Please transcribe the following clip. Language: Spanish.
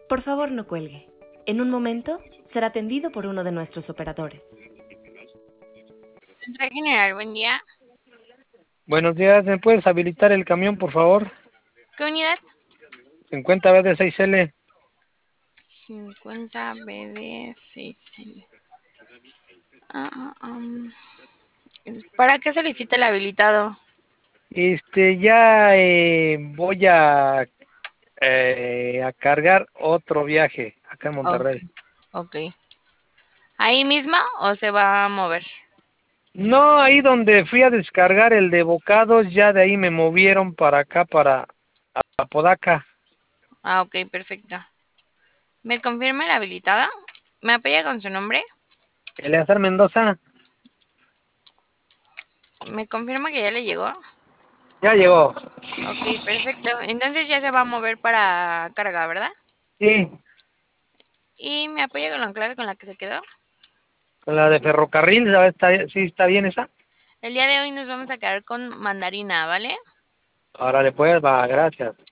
Por favor, no cuelgue. En un momento será atendido por uno de nuestros operadores. Central General, buen día. Buenos días, ¿me puedes habilitar el camión, por favor? ¿Qué unidad? 50 BD6L. 50 BD6L. ¿Para qué solicita el habilitado? Ya voy a cargar otro viaje acá en Ok, Monterrey. ok. ¿Ahí mismo o se va a mover? No, ahí donde fui a descargar el de bocados, ya de ahí me movieron para acá, para Apodaca. Ah, ok, perfecto. ¿Me confirma el habilitado? ¿Me apoya con su nombre? Eleazar Mendoza, ¿Me confirma que ya le llegó? ya llegó. Ok, perfecto. Entonces ya se va a mover para carga, ¿verdad? Sí, ¿Y me apoya con la clave con la que se quedó? la de ferrocarril, ¿sabes? Sí, está bien esa. El día de hoy nos vamos a quedar con mandarina, ¿vale? Órale, pues, va, gracias.